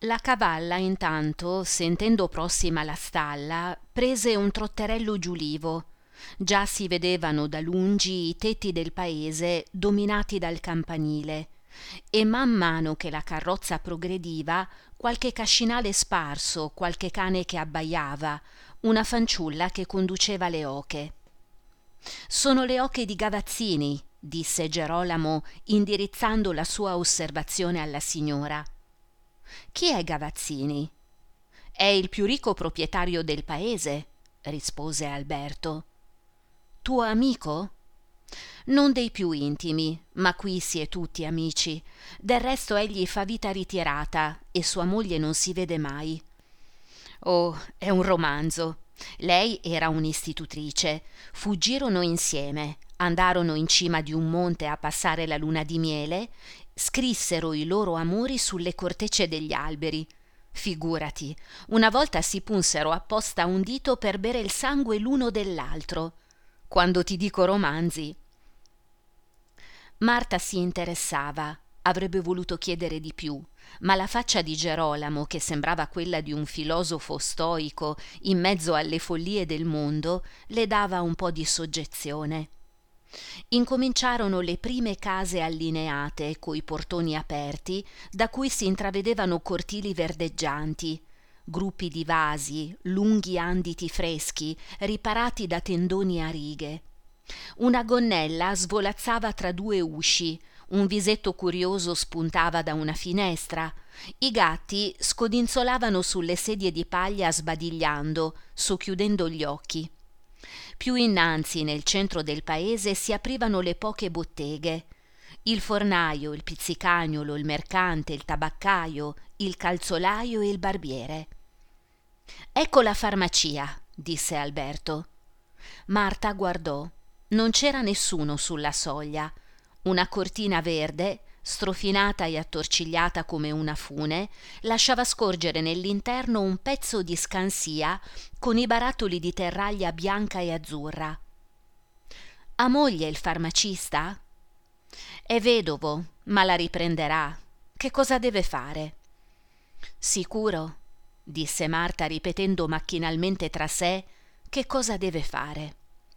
La cavalla intanto, sentendo prossima la stalla, prese un trotterello giulivo. Già si vedevano da lungi i tetti del paese dominati dal campanile e man mano che la carrozza progrediva, qualche cascinale sparso, qualche cane che abbaiava, una fanciulla che conduceva le oche. «Sono le oche di Gavazzini», disse Gerolamo, indirizzando la sua osservazione alla signora. «Chi è Gavazzini?» «È il più ricco proprietario del paese», rispose Alberto. «Tuo amico?» «Non dei più intimi, ma qui si è tutti amici. Del resto egli fa vita ritirata e sua moglie non si vede mai». «Oh, è un romanzo. Lei era un'istitutrice. Fuggirono insieme, andarono in cima di un monte a passare la luna di miele, scrissero i loro amori sulle cortecce degli alberi. Figurati, una volta si punsero apposta un dito per bere il sangue l'uno dell'altro. Quando ti dico romanzi». Marta si interessava, avrebbe voluto chiedere di più, ma la faccia di Gerolamo, che sembrava quella di un filosofo stoico in mezzo alle follie del mondo, le dava un po' di soggezione. Incominciarono le prime case allineate coi portoni aperti, da cui si intravedevano cortili verdeggianti, gruppi di vasi, lunghi anditi freschi riparati da tendoni a righe. Una gonnella svolazzava tra due usci, un visetto curioso spuntava da una finestra, i gatti scodinzolavano sulle sedie di paglia sbadigliando, socchiudendo gli occhi. Più innanzi, nel centro del paese, si aprivano le poche botteghe. Il fornaio, il pizzicagnolo, il mercante, il tabaccaio, il calzolaio e il barbiere. «Ecco la farmacia», disse Alberto. Marta guardò. Non c'era nessuno sulla soglia. Una cortina verde, strofinata e attorcigliata come una fune, lasciava scorgere nell'interno un pezzo di scansia con i barattoli di terraglia bianca e azzurra. «Ha moglie il farmacista?» «È vedovo, ma la riprenderà. Che cosa deve fare?» «Sicuro?» disse Marta, ripetendo macchinalmente tra sé che cosa deve fare.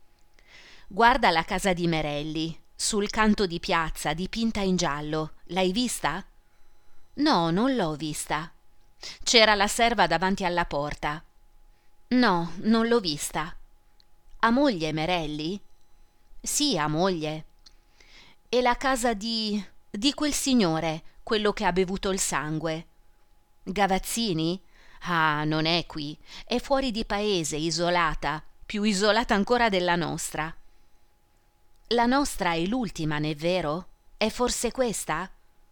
«Guarda la casa di Merelli, sul canto di piazza, dipinta in giallo. L'hai vista?» «No, non l'ho vista». «C'era la serva davanti alla porta». «No, non l'ho vista». «Ha moglie Merelli?» «Sì, ha moglie». «E la casa di quel signore, quello che ha bevuto il sangue?» «Gavazzini? Ah, non è qui, è fuori di paese, isolata, più isolata ancora della nostra». «La nostra è l'ultima, n'è vero? È forse questa?»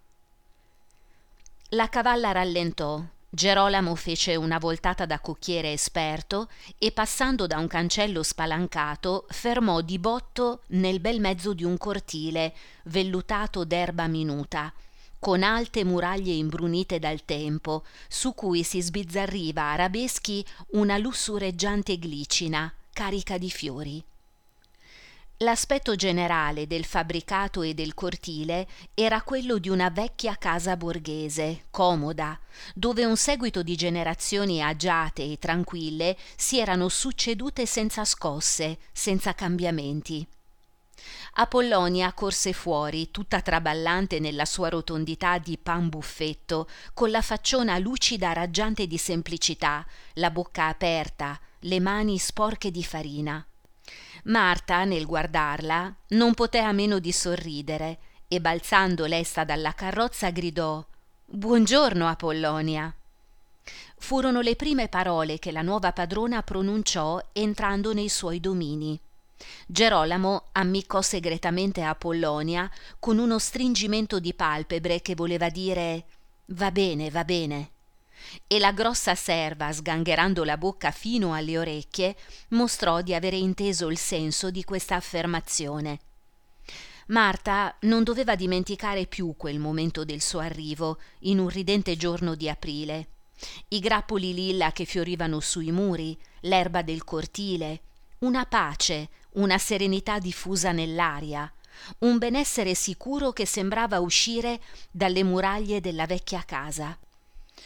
La cavalla rallentò. Gerolamo fece una voltata da cocchiere esperto e, passando da un cancello spalancato, fermò di botto nel bel mezzo di un cortile vellutato d'erba minuta, con alte muraglie imbrunite dal tempo, su cui si sbizzarriva a arabeschi una lussureggiante glicina carica di fiori. L'aspetto generale del fabbricato e del cortile era quello di una vecchia casa borghese, comoda, dove un seguito di generazioni agiate e tranquille si erano succedute senza scosse, senza cambiamenti. Apollonia corse fuori, tutta traballante nella sua rotondità di pan buffetto, con la facciona lucida raggiante di semplicità, la bocca aperta, le mani sporche di farina. Marta, nel guardarla, non poté a meno di sorridere e, balzando lesta dalla carrozza, gridò: «Buongiorno, Apollonia!» Furono le prime parole che la nuova padrona pronunciò entrando nei suoi domini. Gerolamo ammiccò segretamente a Apollonia con uno stringimento di palpebre che voleva dire va bene, e la grossa serva, sgangherando la bocca fino alle orecchie, mostrò di avere inteso il senso di questa affermazione. Marta non doveva dimenticare più quel momento del suo arrivo, in un ridente giorno di aprile. I grappoli lilla che fiorivano sui muri, l'erba del cortile, una pace, una serenità diffusa nell'aria, un benessere sicuro che sembrava uscire dalle muraglie della vecchia casa.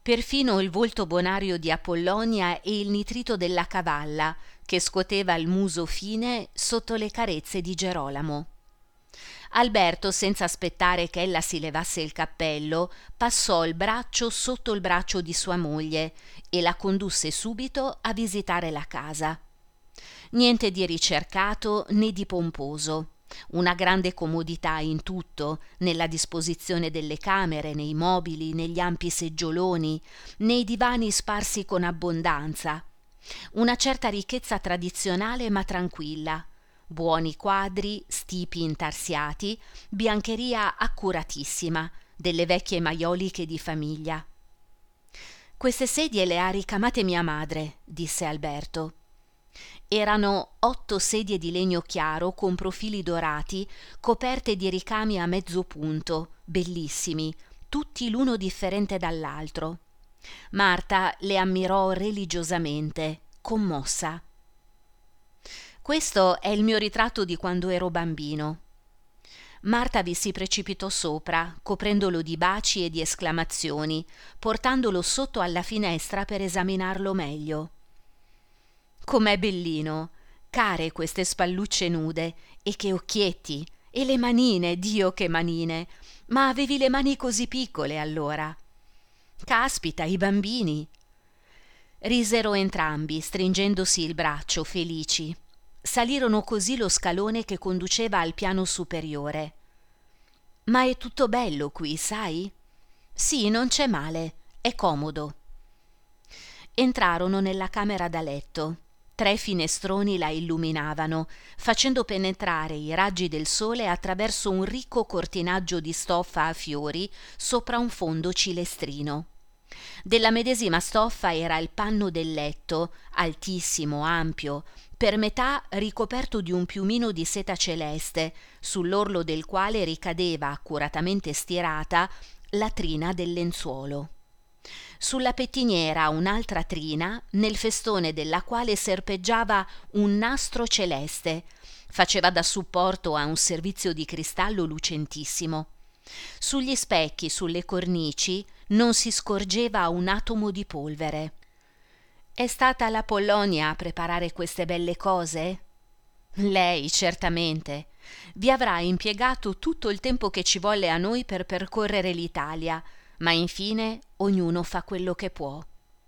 perfino il volto bonario di Apollonia e il nitrito della cavalla, che scuoteva il muso fine sotto le carezze di Gerolamo. Alberto, senza aspettare che ella si levasse il cappello, passò il braccio sotto il braccio di sua moglie e la condusse subito a visitare la casa. Niente di ricercato né di pomposo, una grande comodità in tutto, nella disposizione delle camere, nei mobili, negli ampi seggioloni, nei divani sparsi con abbondanza, una certa ricchezza tradizionale ma tranquilla, buoni quadri, stipi intarsiati, biancheria accuratissima, delle vecchie maioliche di famiglia. «Queste sedie le ha ricamate mia madre», disse Alberto. Erano 8 sedie di legno chiaro con profili dorati, coperte di ricami a mezzo punto, bellissimi, tutti l'uno differente dall'altro. Marta le ammirò religiosamente, commossa. «Questo è il mio ritratto di quando ero bambino». Marta vi si precipitò sopra, coprendolo di baci e di esclamazioni, portandolo sotto alla finestra per esaminarlo meglio. «Com'è bellino! Care queste spallucce nude, e che occhietti! E le manine, Dio che manine! Ma avevi le mani così piccole allora!» «Caspita, i bambini!» Risero entrambi, stringendosi il braccio, felici. Salirono così lo scalone che conduceva al piano superiore. «Ma è tutto bello qui, sai?» «Sì, non c'è male, è comodo». Entrarono nella camera da letto. 3 finestroni la illuminavano, facendo penetrare i raggi del sole attraverso un ricco cortinaggio di stoffa a fiori sopra un fondo cilestrino. Della medesima stoffa era il panno del letto, altissimo, ampio, per metà ricoperto di un piumino di seta celeste, sull'orlo del quale ricadeva, accuratamente stirata, la trina del lenzuolo. Sulla pettiniera un'altra trina, nel festone della quale serpeggiava un nastro celeste, faceva da supporto a un servizio di cristallo lucentissimo. Sugli specchi, sulle cornici, non si scorgeva un atomo di polvere. «È stata la Pollonia a preparare queste belle cose?» «Lei, certamente. Vi avrà impiegato tutto il tempo che ci volle a noi per percorrere l'Italia, ma infine ognuno fa quello che può».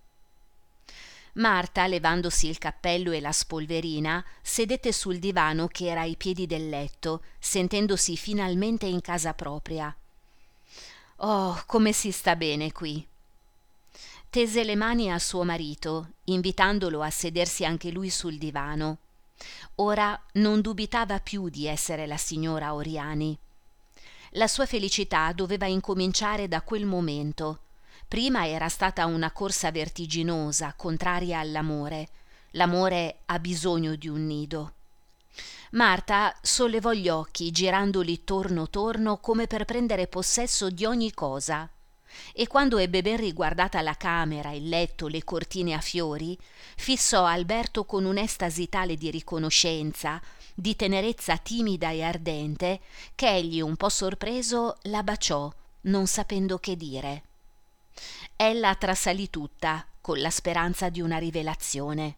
Marta, levandosi il cappello e la spolverina, sedette sul divano che era ai piedi del letto, sentendosi finalmente in casa propria. «Oh, come si sta bene qui!» Tese le mani a suo marito, invitandolo a sedersi anche lui sul divano. Ora non dubitava più di essere la signora Oriani. La sua felicità doveva incominciare da quel momento. Prima era stata una corsa vertiginosa, contraria all'amore. L'amore ha bisogno di un nido. Marta sollevò gli occhi, girandoli torno torno come per prendere possesso di ogni cosa. E quando ebbe ben riguardata la camera, il letto, le cortine a fiori, fissò Alberto con un'estasi tale di riconoscenza, di tenerezza timida e ardente, che egli, un po' sorpreso, la baciò, non sapendo che dire. Ella trasalì tutta, con la speranza di una rivelazione.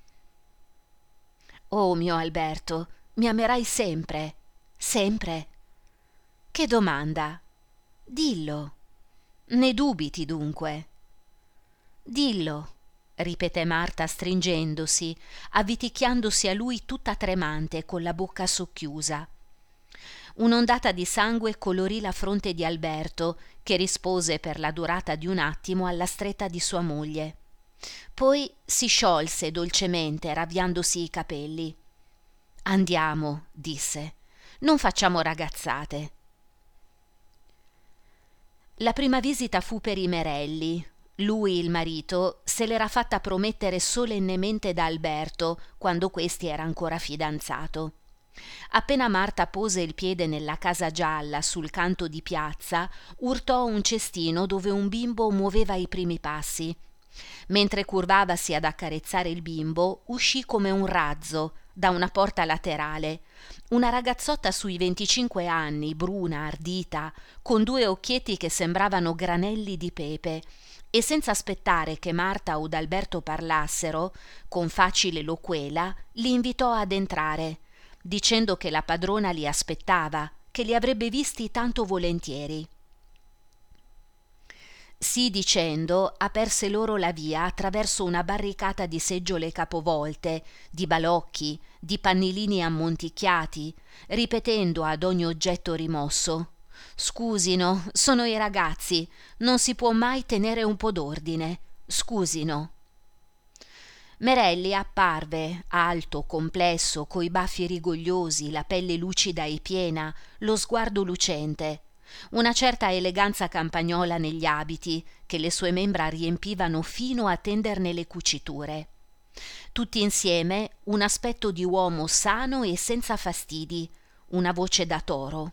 «Oh mio Alberto, mi amerai sempre, sempre?» «Che domanda? Dillo. Ne dubiti dunque?» «Dillo», ripeté Marta stringendosi, avviticchiandosi a lui tutta tremante, con la bocca socchiusa. Un'ondata di sangue colorì la fronte di Alberto, che rispose per la durata di un attimo alla stretta di sua moglie. Poi si sciolse dolcemente, ravviandosi i capelli. «Andiamo», disse, «non facciamo ragazzate». La prima visita fu per i Merelli. Lui, il marito, se l'era fatta promettere solennemente da Alberto quando questi era ancora fidanzato. Appena Marta pose il piede nella casa gialla sul canto di piazza, urtò un cestino dove un bimbo muoveva i primi passi. Mentre curvavasi ad accarezzare il bimbo, uscì come un razzo da una porta laterale una ragazzotta sui 25 anni, bruna, ardita, con 2 occhietti che sembravano granelli di pepe e senza aspettare che Marta o Alberto parlassero, con facile loquela, li invitò ad entrare, dicendo che la padrona li aspettava, che li avrebbe visti tanto volentieri. Sì dicendo, aperse loro la via attraverso una barricata di seggiole capovolte, di balocchi, di pannilini ammonticchiati, ripetendo ad ogni oggetto rimosso: «Scusino, sono i ragazzi, non si può mai tenere un po' d'ordine. Scusino». Merelli apparve, alto, complesso, coi baffi rigogliosi, la pelle lucida e piena, lo sguardo lucente, una certa eleganza campagnola negli abiti, che le sue membra riempivano fino a tenderne le cuciture. Tutti insieme un aspetto di uomo sano e senza fastidi, una voce da toro.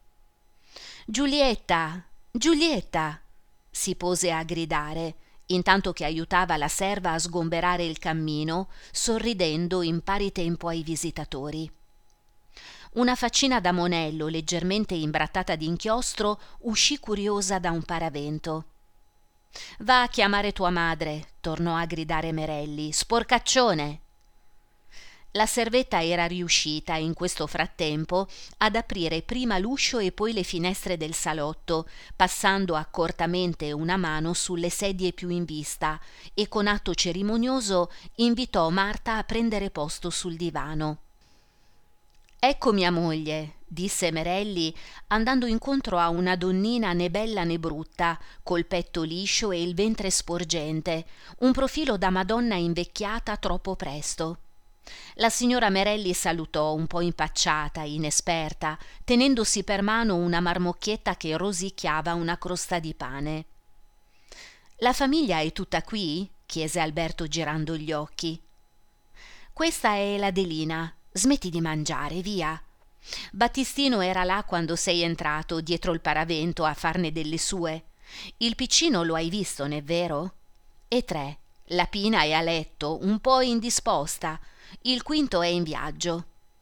«Giulietta! Giulietta!» si pose a gridare, intanto che aiutava la serva a sgomberare il cammino, sorridendo in pari tempo ai visitatori. Una faccina da monello leggermente imbrattata d'inchiostro uscì curiosa da un paravento. «Va a chiamare tua madre», tornò a gridare Merelli. «Sporcaccione!» La servetta era riuscita, in questo frattempo, ad aprire prima l'uscio e poi le finestre del salotto, passando accortamente una mano sulle sedie più in vista, e con atto cerimonioso invitò Marta a prendere posto sul divano. «Ecco mia moglie», disse Merelli, andando incontro a una donnina né bella né brutta, col petto liscio e il ventre sporgente, un profilo da Madonna invecchiata troppo presto. La signora Merelli salutò, un po' impacciata, inesperta, tenendosi per mano una marmocchietta che rosicchiava una crosta di pane. «La famiglia è tutta qui?» chiese Alberto girando gli occhi. «Questa è l'Adelina. Smetti di mangiare, via. Battistino era là quando sei entrato, dietro il paravento, a farne delle sue. Il piccino lo hai visto, n'è vero? E 3. La Pina è a letto, un po' indisposta. Il quinto è in viaggio».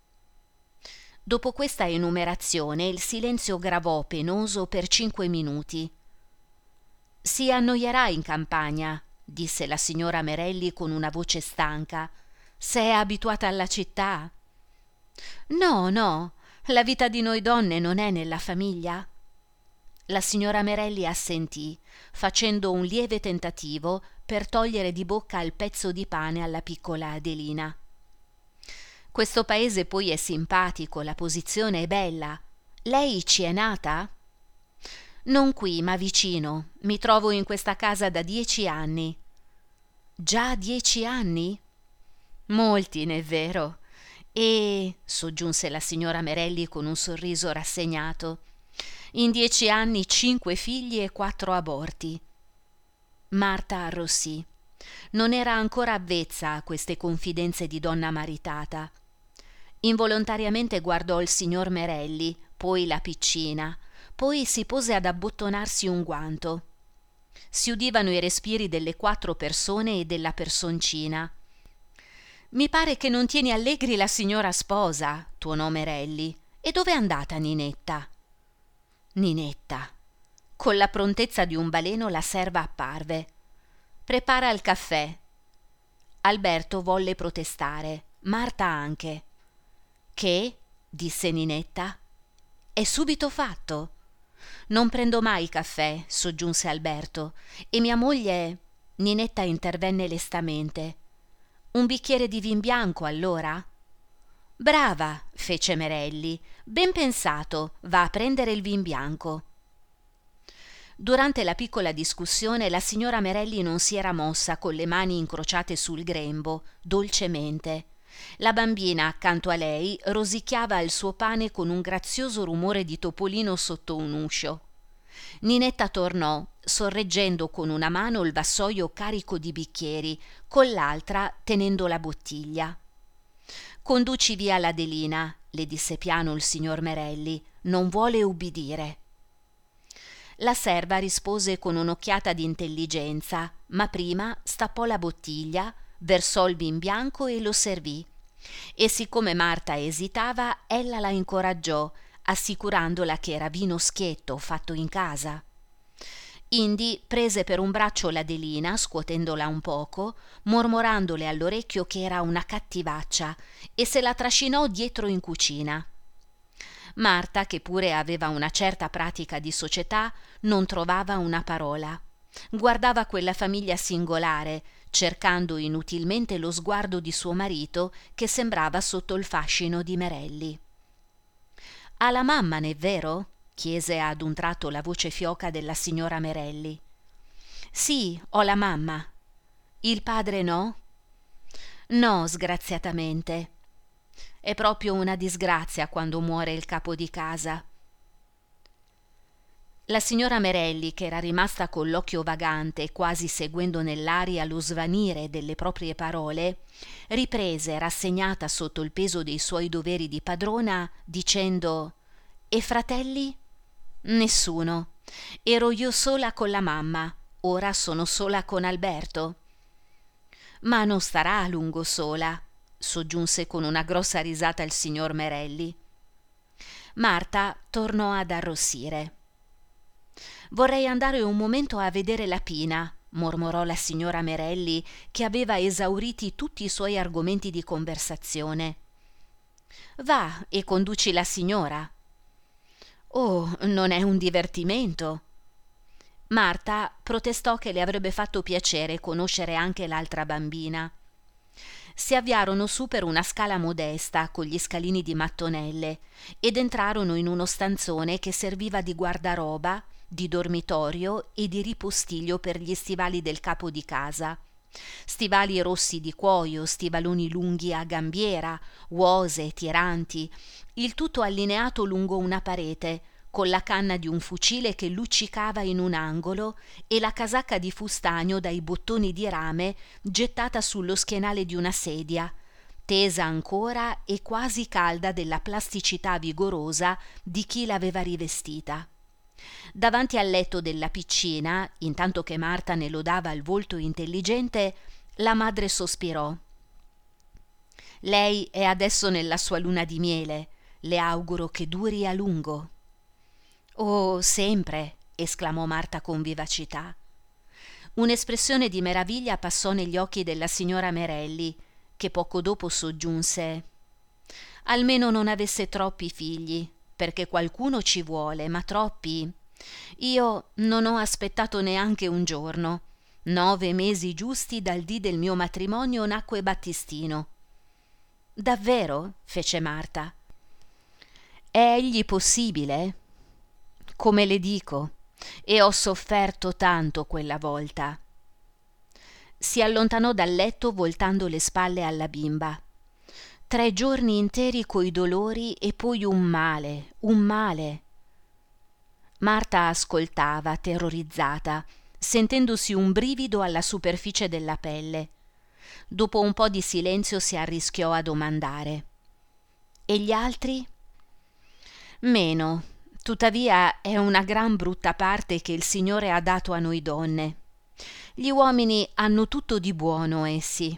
Dopo questa enumerazione il silenzio gravò penoso per 5 minuti. «Si annoierà in campagna», disse la signora Merelli con una voce stanca. «S'è abituata alla città?» «No, no, la vita di noi donne non è nella famiglia». La signora Merelli assentì, facendo un lieve tentativo per togliere di bocca il pezzo di pane alla piccola Adelina. «Questo paese poi è simpatico, la posizione è bella. Lei ci è nata?» «Non qui, ma vicino. Mi trovo in questa casa da 10 anni». «Già 10 anni?» «Molti, n'è vero?» «E», soggiunse la signora Merelli con un sorriso rassegnato, «in 10 anni 5 figli e 4 aborti». Marta arrossì. Non era ancora avvezza a queste confidenze di donna maritata. Involontariamente guardò il signor Merelli, poi la piccina, poi si pose ad abbottonarsi un guanto. Si udivano i respiri delle 4 persone e della personcina. «Mi pare che non tieni allegri la signora sposa», tuonò Merelli. «E dove è andata Ninetta?» «Ninetta». Con la prontezza di un baleno la serva apparve. «Prepara il caffè». Alberto volle protestare, Marta anche. «Che?» disse Ninetta. «È subito fatto». «Non prendo mai caffè», soggiunse Alberto, «e mia moglie...» Ninetta intervenne lestamente. «Un bicchiere di vin bianco, allora?» «Brava», fece Merelli, «ben pensato, va a prendere il vin bianco». Durante la piccola discussione la signora Merelli non si era mossa con le mani incrociate sul grembo, dolcemente. La bambina accanto a lei rosicchiava il suo pane con un grazioso rumore di topolino sotto un uscio. Ninetta tornò, sorreggendo con una mano il vassoio carico di bicchieri, con l'altra tenendo la bottiglia. «Conduci via l'Adelina», le disse piano il signor Merelli, «non vuole ubbidire». La serva rispose con un'occhiata di intelligenza, ma prima stappò la bottiglia, versò il vin bianco e lo servì. E siccome Marta esitava, ella la incoraggiò, assicurandola che era vino schietto fatto in casa. Indi prese per un braccio l'Adelina, scuotendola un poco, mormorandole all'orecchio che era una cattivaccia, e se la trascinò dietro in cucina. Marta, che pure aveva una certa pratica di società, non trovava una parola. Guardava quella famiglia singolare, cercando inutilmente lo sguardo di suo marito, che sembrava sotto il fascino di Merelli. «Ha la mamma, n'è vero?» chiese ad un tratto la voce fioca della signora Merelli. «Sì, ho la mamma. Il padre no?» «No, sgraziatamente. È proprio una disgrazia quando muore il capo di casa». La signora Merelli, che era rimasta con l'occhio vagante, quasi seguendo nell'aria lo svanire delle proprie parole, riprese, rassegnata sotto il peso dei suoi doveri di padrona, dicendo: «E fratelli?» «Nessuno. Ero io sola con la mamma, ora sono sola con Alberto». «Ma non starà a lungo sola», soggiunse con una grossa risata il signor Merelli. Marta tornò ad arrossire. «Vorrei andare un momento a vedere la Pina», mormorò la signora Merelli, che aveva esauriti tutti i suoi argomenti di conversazione. «Va e conduci la signora». «Oh, non è un divertimento». Marta protestò che le avrebbe fatto piacere conoscere anche l'altra bambina. Si avviarono su per una scala modesta con gli scalini di mattonelle ed entrarono in uno stanzone che serviva di guardaroba, di dormitorio e di ripostiglio per gli stivali del capo di casa. Stivali rossi di cuoio, stivaloni lunghi a gambiera, uose, tiranti, il tutto allineato lungo una parete, con la canna di un fucile che luccicava in un angolo e la casacca di fustagno dai bottoni di rame gettata sullo schienale di una sedia, tesa ancora e quasi calda della plasticità vigorosa di chi l'aveva rivestita. Davanti al letto della piccina, intanto che Marta ne lodava il volto intelligente, la madre sospirò. «Lei è adesso nella sua luna di miele, le auguro che duri a lungo». «Oh, sempre!» esclamò Marta con vivacità. Un'espressione di meraviglia passò negli occhi della signora Merelli, che poco dopo soggiunse: «Almeno non avesse troppi figli, perché qualcuno ci vuole, ma troppi. Io non ho aspettato neanche un giorno. 9 mesi giusti dal dì del mio matrimonio nacque Battistino». «Davvero?» fece Marta. «È egli possibile?» «Come le dico, e ho sofferto tanto quella volta». Si allontanò dal letto voltando le spalle alla bimba. 3 giorni interi coi dolori e poi un male, un male. Marta ascoltava, terrorizzata, sentendosi un brivido alla superficie della pelle. Dopo un po' di silenzio si arrischiò a domandare: «E gli altri?» «Meno. Tuttavia è una gran brutta parte che il Signore ha dato a noi donne. Gli uomini hanno tutto di buono, essi».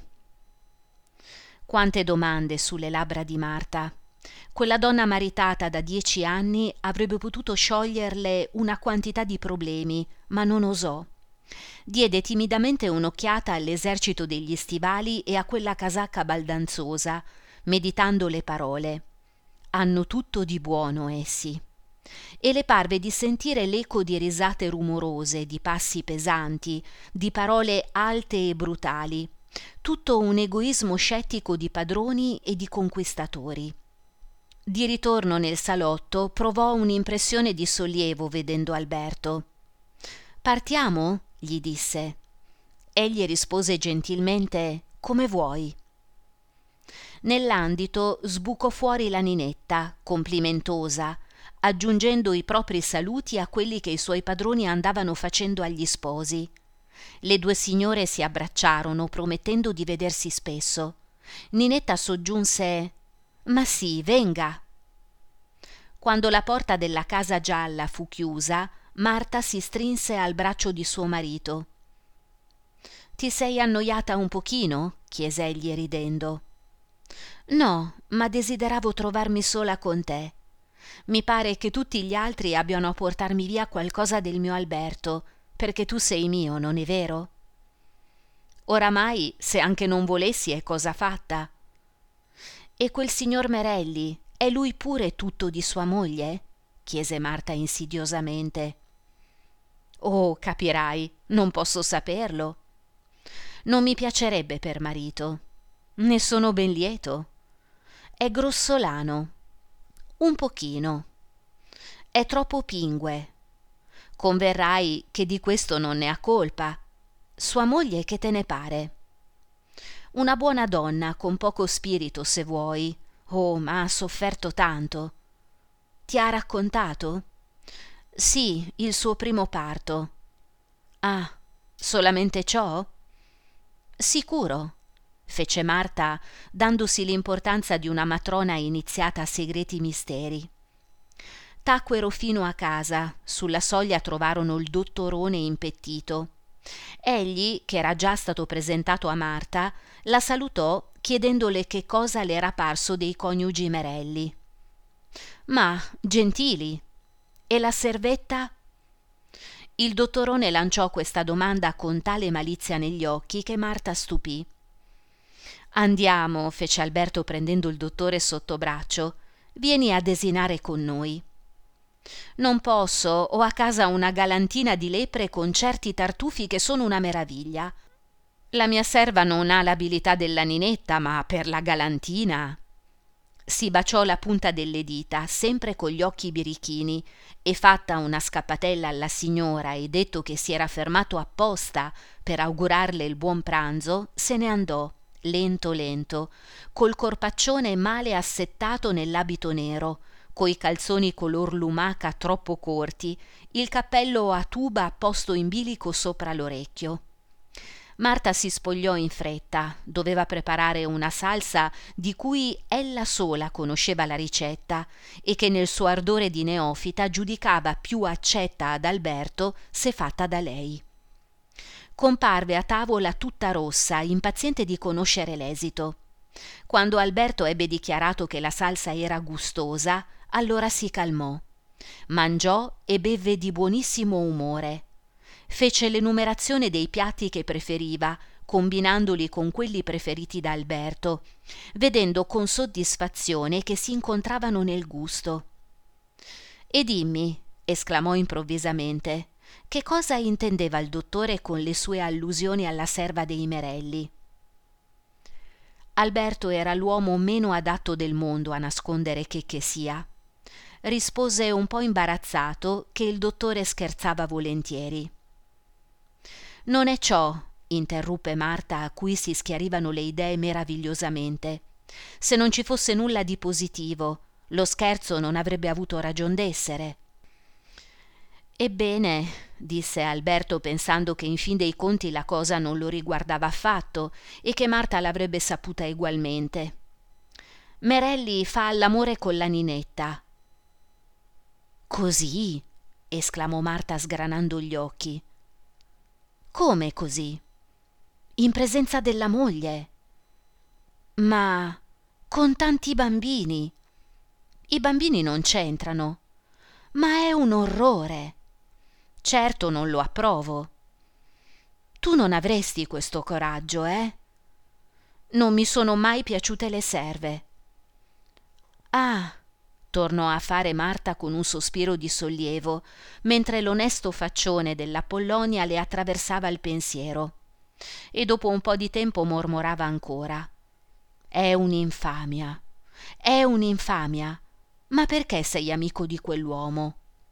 Quante domande sulle labbra di Marta. Quella donna maritata da 10 anni avrebbe potuto scioglierle una quantità di problemi, ma non osò. Diede timidamente un'occhiata all'esercito degli stivali e a quella casacca baldanzosa, meditando le parole. «Hanno tutto di buono essi». E le parve di sentire l'eco di risate rumorose, di passi pesanti, di parole alte e brutali, tutto un egoismo scettico di padroni e di conquistatori. Di ritorno nel salotto provò un'impressione di sollievo vedendo Alberto. «Partiamo?» gli disse. Egli rispose gentilmente: «Come vuoi». Nell'andito sbucò fuori la ninetta, complimentosa, aggiungendo i propri saluti a quelli che i suoi padroni andavano facendo agli sposi. Le 2 signore si abbracciarono, promettendo di vedersi spesso. Ninetta soggiunse: «Ma sì, venga». Quando la porta della casa gialla fu chiusa, Marta si strinse al braccio di suo marito. «Ti sei annoiata un pochino?» chiese egli ridendo. «No, ma desideravo trovarmi sola con te. Mi pare che tutti gli altri abbiano a portarmi via qualcosa del mio Alberto, perché tu sei mio, non è vero? Oramai, se anche non volessi, è cosa fatta. E quel signor Merelli, è lui pure tutto di sua moglie? Chiese Marta insidiosamente. Oh, capirai, non posso saperlo. Non mi piacerebbe per marito. Ne sono ben lieto. È grossolano. Un pochino. È troppo pingue. Converrai che di questo non ne ha colpa. Sua moglie che te ne pare? Una buona donna, con poco spirito se vuoi. Oh, ma ha sofferto tanto. Ti ha raccontato? Sì, il suo primo parto. Ah, solamente ciò? Sicuro, fece Marta, dandosi l'importanza di una matrona iniziata a segreti misteri. Tacquero fino a casa, sulla soglia trovarono il dottorone impettito. Egli, che era già stato presentato a Marta, la salutò chiedendole che cosa le era parso dei coniugi Merelli. Ma, gentili, e la servetta? Il dottorone lanciò questa domanda con tale malizia negli occhi che Marta stupì. Andiamo, fece Alberto prendendo il dottore sotto braccio. Vieni a desinare con noi. Non posso, ho a casa una galantina di lepre con certi tartufi che sono una meraviglia. La mia serva non ha l'abilità della ninetta, ma per la galantina. Si baciò la punta delle dita, sempre con gli occhi birichini, e fatta una scappatella alla signora e detto che si era fermato apposta per augurarle il buon pranzo, se ne andò, lento lento, col corpaccione male assettato nell'abito nero, coi calzoni color lumaca troppo corti, il cappello a tuba posto in bilico sopra l'orecchio. Marta si spogliò in fretta, doveva preparare una salsa di cui ella sola conosceva la ricetta e che nel suo ardore di neofita giudicava più accetta ad Alberto se fatta da lei. Comparve a tavola tutta rossa, impaziente di conoscere l'esito. Quando Alberto ebbe dichiarato che la salsa era gustosa, allora si calmò. Mangiò e bevve di buonissimo umore. Fece l'enumerazione dei piatti che preferiva, combinandoli con quelli preferiti da Alberto, vedendo con soddisfazione che si incontravano nel gusto. E dimmi, esclamò improvvisamente, che cosa intendeva il dottore con le sue allusioni alla serva dei Merelli? Alberto era l'uomo meno adatto del mondo a nascondere che sia. Rispose un po' imbarazzato che il dottore scherzava volentieri. Non è ciò, interruppe Marta, a cui si schiarivano le idee meravigliosamente. Se non ci fosse nulla di positivo, lo scherzo non avrebbe avuto ragion d'essere. Ebbene, disse Alberto pensando che in fin dei conti la cosa non lo riguardava affatto e che Marta l'avrebbe saputa egualmente. Merelli fa all'amore con la ninetta. Così? Esclamò Marta sgranando gli occhi. Come così? In presenza della moglie? Ma con tanti bambini? I bambini non c'entrano. Ma è un orrore. Certo non lo approvo. Tu non avresti questo coraggio, eh? Non mi sono mai piaciute le serve. Ah, tornò a fare Marta con un sospiro di sollievo, mentre l'onesto faccione della Pollonia le attraversava il pensiero. E dopo un po' di tempo mormorava ancora. È un'infamia. È un'infamia. Ma perché sei amico di quell'uomo?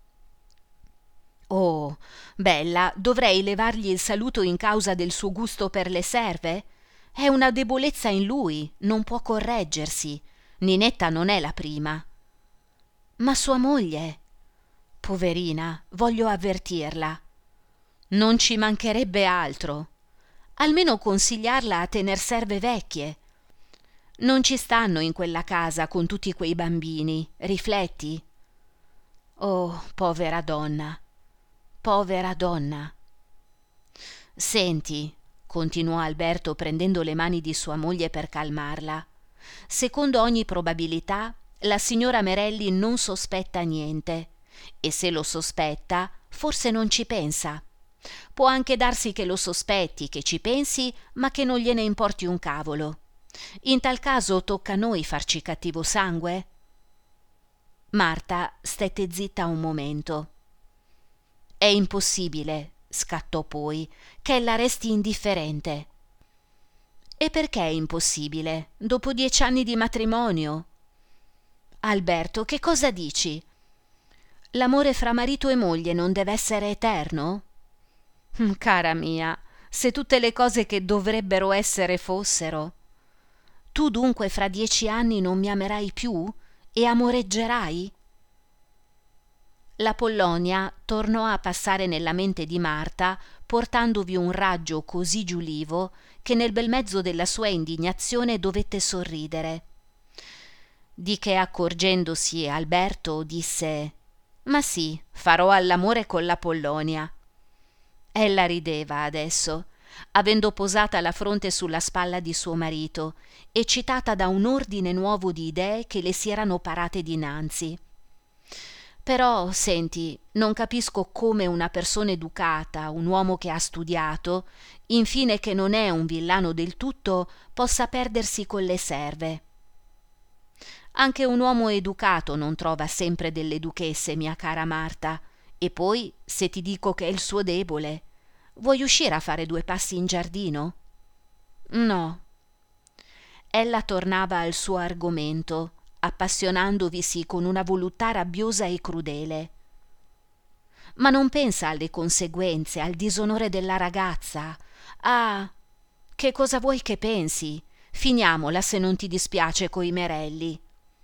Oh, bella, dovrei levargli il saluto in causa del suo gusto per le serve? È una debolezza in lui, non può correggersi. Ninetta non è la prima. Ma sua moglie? Poverina, voglio avvertirla. Non ci mancherebbe altro. Almeno consigliarla a tener serve vecchie. Non ci stanno in quella casa con tutti quei bambini, rifletti? Oh, povera donna, povera donna. Senti, continuò Alberto prendendo le mani di sua moglie per calmarla, secondo ogni probabilità la signora Merelli non sospetta niente, e se lo sospetta forse non ci pensa. Può anche darsi che lo sospetti, che ci pensi, ma che non gliene importi un cavolo. In tal caso tocca a noi farci cattivo sangue?» Marta stette zitta un momento. «È impossibile», scattò poi, «che ella resti indifferente». «E perché è impossibile? Dopo 10 anni di matrimonio?» «Alberto, che cosa dici? L'amore fra marito e moglie non deve essere eterno?» «Cara mia, se tutte le cose che dovrebbero essere fossero. Tu dunque fra 10 anni non mi amerai più e amoreggerai?» La Pollonia tornò a passare nella mente di Marta, portandovi un raggio così giulivo che nel bel mezzo della sua indignazione dovette sorridere. Di che, accorgendosi, Alberto disse: «Ma sì, farò all'amore con la Pollonia». Ella rideva adesso, avendo posata la fronte sulla spalla di suo marito, eccitata da un ordine nuovo di idee che le si erano parate dinanzi. «Però, senti, non capisco come una persona educata, un uomo che ha studiato, infine che non è un villano del tutto, possa perdersi con le serve. Anche un uomo educato non trova sempre delle duchesse, mia cara Marta. E poi, se ti dico che è il suo debole, vuoi uscire a fare 2 passi in giardino?» «No». Ella tornava al suo argomento, appassionandovisi con una voluttà rabbiosa e crudele. «Ma non pensa alle conseguenze, al disonore della ragazza. Ah, che cosa vuoi che pensi? Finiamola, se non ti dispiace, coi merelli».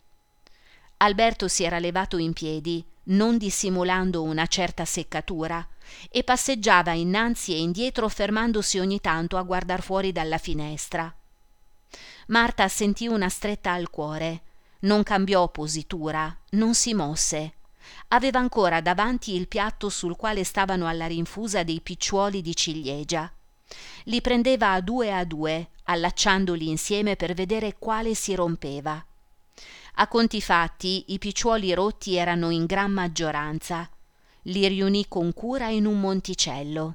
Alberto si era levato in piedi, non dissimulando una certa seccatura, e passeggiava innanzi e indietro, fermandosi ogni tanto a guardar fuori dalla finestra. Marta sentì una stretta al cuore. Non cambiò positura, non si mosse. Aveva ancora davanti il piatto sul quale stavano alla rinfusa dei picciuoli di ciliegia. Li prendeva a due, allacciandoli insieme per vedere quale si rompeva. A conti fatti, i picciuoli rotti erano in gran maggioranza. Li riunì con cura in un monticello.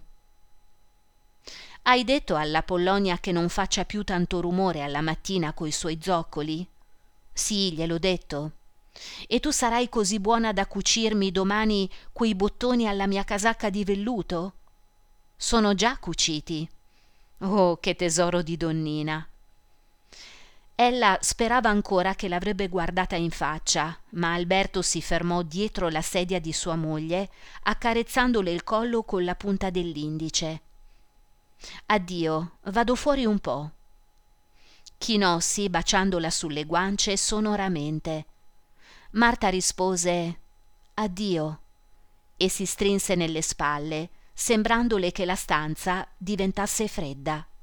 «Hai detto alla Pollonia che non faccia più tanto rumore alla mattina coi suoi zoccoli?» «Sì, gliel'ho detto». «E tu sarai così buona da cucirmi domani quei bottoni alla mia casacca di velluto?» «Sono già cuciti». «Oh, che tesoro di donnina!» Ella sperava ancora che l'avrebbe guardata in faccia, ma Alberto si fermò dietro la sedia di sua moglie, accarezzandole il collo con la punta dell'indice. «Addio, vado fuori un po'». Chinòsi baciandola sulle guance sonoramente. Marta rispose «Addio» e si strinse nelle spalle, sembrandole che la stanza diventasse fredda.